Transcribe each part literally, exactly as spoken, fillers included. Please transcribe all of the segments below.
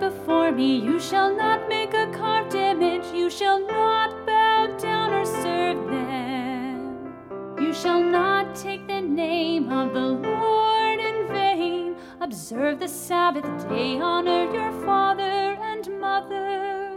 before me. You shall not make a carved image. You shall not bow down or serve them. You shall not take the name of the Lord in vain. Observe the Sabbath day. Honor your father and mother.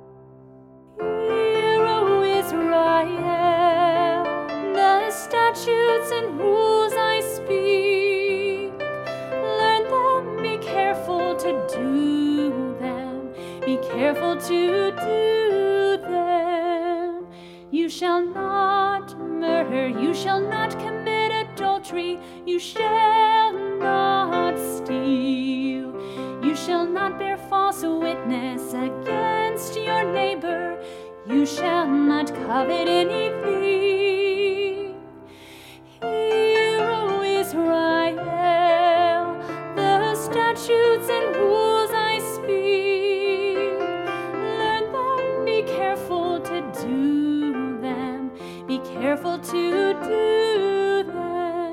Hear, O Israel, the statutes and rules I speak. Learn them, be careful to do them. Be careful to do them. You shall not murder. You shall not commit adultery. You shall not steal. You shall not bear false witness against your neighbor. You shall not covet anything. Hear, O Israel, the statutes and rules I speak. Learn them, be careful to do them. Be careful to do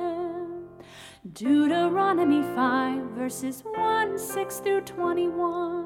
them. Deuteronomy five, verses one, six through twenty-one.